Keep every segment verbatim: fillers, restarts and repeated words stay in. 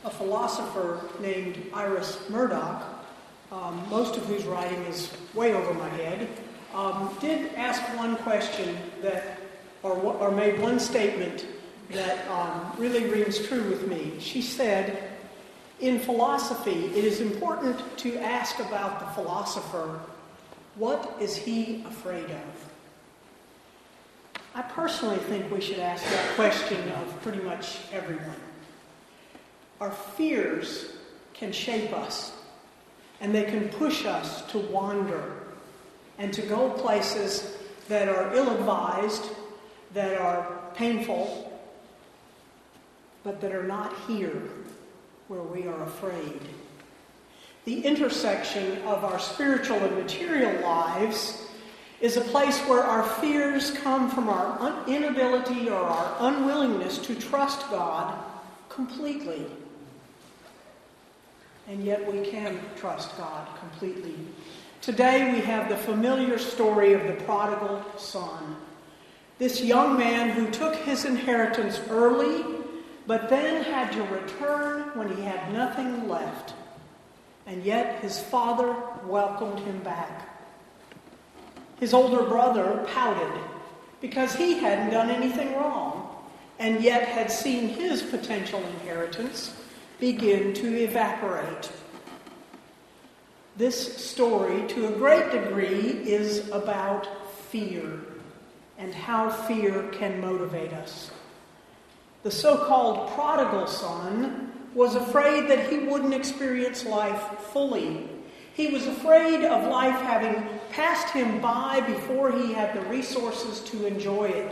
a philosopher named Iris Murdoch, um, most of whose writing is way over my head, um, did ask one question that, or, or made one statement that um, really rings true with me. She said, in philosophy, it is important to ask about the philosopher, what is he afraid of? I personally think we should ask that question of pretty much everyone. Our fears can shape us, and they can push us to wander and to go places that are ill-advised, that are painful, but that are not here where we are afraid. The intersection of our spiritual and material lives is a place where our fears come from our un- inability or our unwillingness to trust God completely. And yet we can trust God completely. Today we have the familiar story of the prodigal son. This young man who took his inheritance early, but then had to return when he had nothing left. And yet his father welcomed him back. His older brother pouted because he hadn't done anything wrong, and yet had seen his potential inheritance begin to evaporate. This story, to a great degree, is about fear and how fear can motivate us. The so-called prodigal son was afraid that he wouldn't experience life fully. He was afraid of life having passed him by before he had the resources to enjoy it.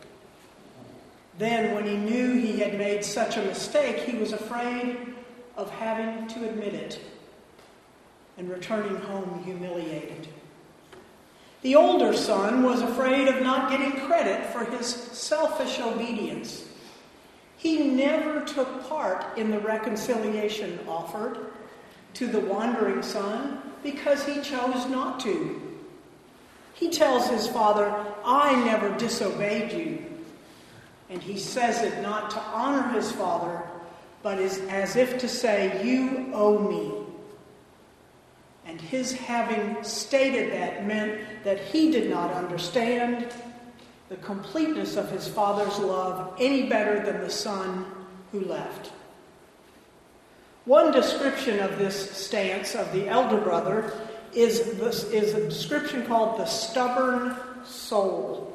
Then, when he knew he had made such a mistake, he was afraid of having to admit it and returning home humiliated. The older son was afraid of not getting credit for his selfish obedience. He never took part in the reconciliation offered to the wandering son because he chose not to. He tells his father, I never disobeyed you. And he says it not to honor his father, but is as if to say, you owe me. And his having stated that meant that he did not understand the completeness of his father's love any better than the son who left. One description of this stance of the elder brother is, this, is a description called the stubborn soul.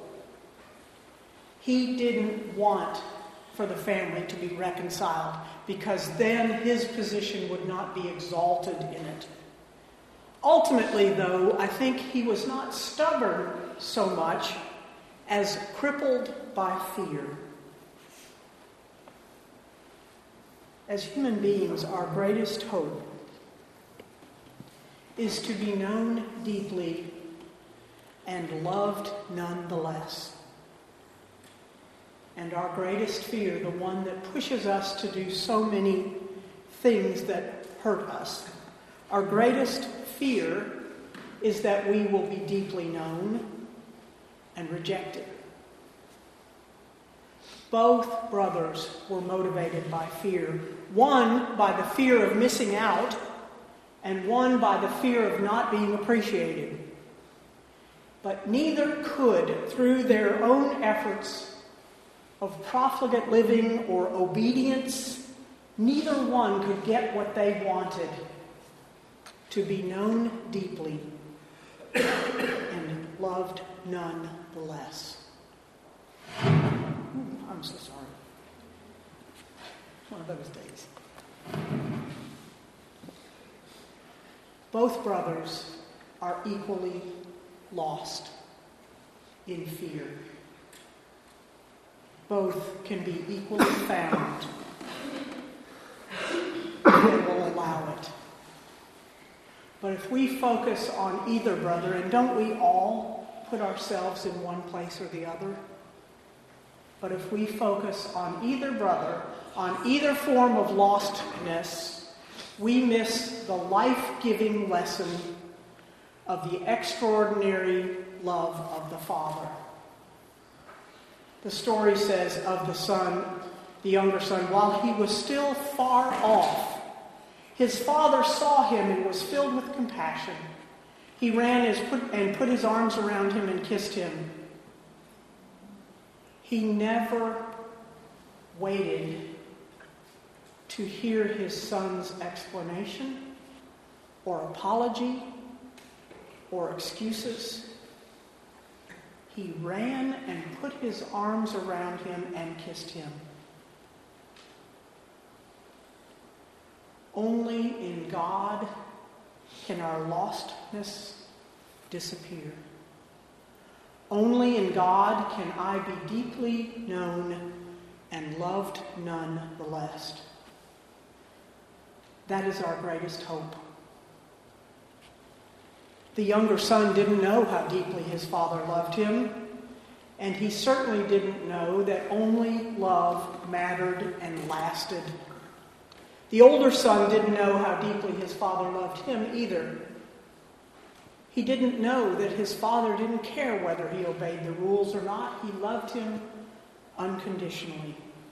He didn't want for the family to be reconciled because then his position would not be exalted in it. Ultimately, though, I think he was not stubborn so much as crippled by fear. As human beings, our greatest hope is to be known deeply and loved nonetheless. And our greatest fear, the one that pushes us to do so many things that hurt us, our greatest fear is that we will be deeply known and rejected. Both brothers were motivated by fear. One by the fear of missing out, and one by the fear of not being appreciated. But neither could, through their own efforts of profligate living or obedience, neither one could get what they wanted, to be known deeply and loved nonetheless. I'm so sorry. One of those days. Both brothers are equally lost in fear. Both can be equally found. They will allow it. But if we focus on either brother, and don't we all put ourselves in one place or the other? But if we focus on either brother, on either form of lostness, we miss the life-giving lesson of the extraordinary love of the Father. The story says of the son, the younger son, while he was still far off, his father saw him and was filled with compassion. He ran and put his arms around him and kissed him. He never waited to hear his son's explanation or apology or excuses. He ran and put his arms around him and kissed him. Only in God can our lostness disappear. Only in God can I be deeply known and loved none the less. That is our greatest hope. The younger son didn't know how deeply his father loved him, and he certainly didn't know that only love mattered and lasted. The older son didn't know how deeply his father loved him either. He didn't know that his father didn't care whether he obeyed the rules or not. He loved him unconditionally.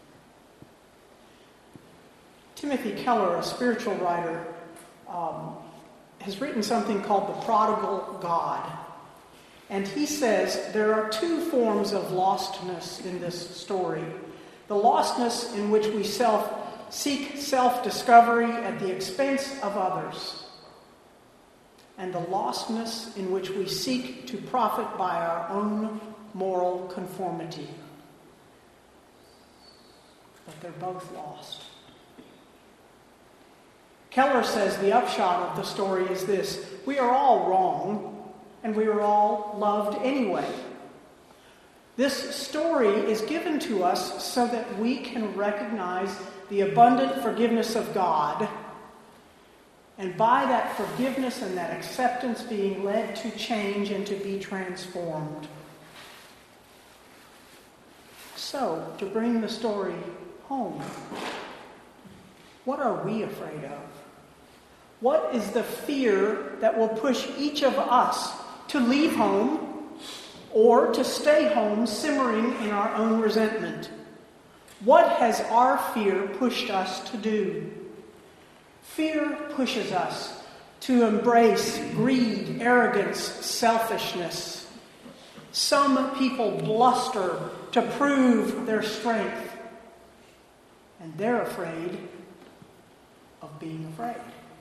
Timothy Keller, a spiritual writer, um, has written something called The Prodigal God. And he says there are two forms of lostness in this story. The lostness in which we self seek self-discovery at the expense of others, and the lostness in which we seek to profit by our own moral conformity. But they're both lost. Keller says the upshot of the story is this: we are all wrong, and we are all loved anyway. This story is given to us so that we can recognize the abundant forgiveness of God, and by that forgiveness and that acceptance being led to change and to be transformed. So, to bring the story home, what are we afraid of? What is the fear that will push each of us to leave home or to stay home simmering in our own resentment? What has our fear pushed us to do? Fear pushes us to embrace greed, arrogance, selfishness. Some people bluster to prove their strength, and they're afraid of being afraid.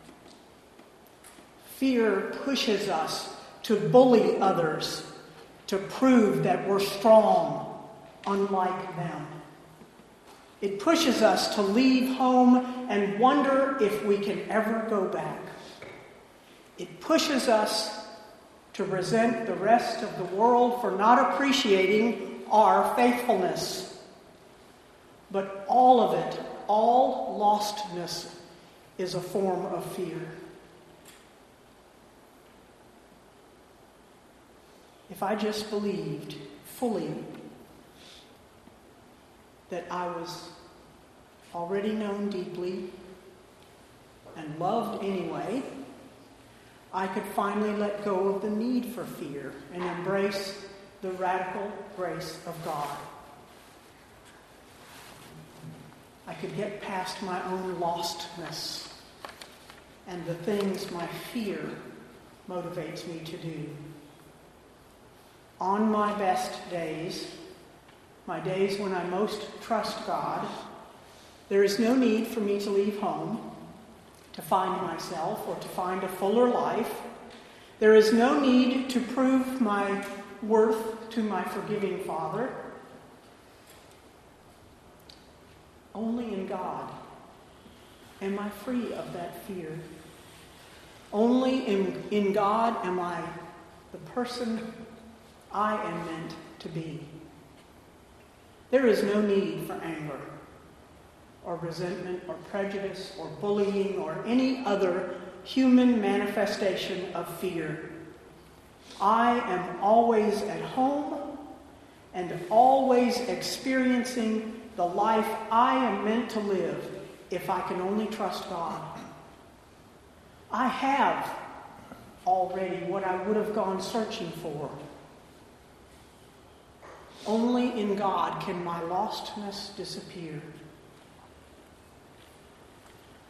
Fear pushes us to bully others, to prove that we're strong, unlike them. It pushes us to leave home and wonder if we can ever go back. It pushes us to resent the rest of the world for not appreciating our faithfulness. But all of it, all lostness, is a form of fear. If I just believed fully that I was already known deeply and loved anyway, I could finally let go of the need for fear and embrace the radical grace of God. I could get past my own lostness and the things my fear motivates me to do. On my best days, my days when I most trust God, there is no need for me to leave home to find myself or to find a fuller life. There is no need to prove my worth to my forgiving Father. Only in God am I free of that fear. Only in, in God am I the person I am meant to be. There is no need for anger or resentment or prejudice or bullying or any other human manifestation of fear. I am always at home and always experiencing the life I am meant to live if I can only trust God. I have already what I would have gone searching for. Only in God can my lostness disappear.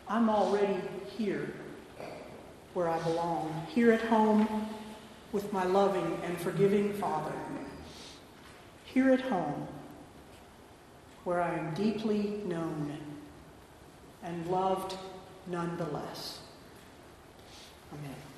I'm already here where I belong, here at home with my loving and forgiving Father, here at home where I am deeply known and loved nonetheless. Amen.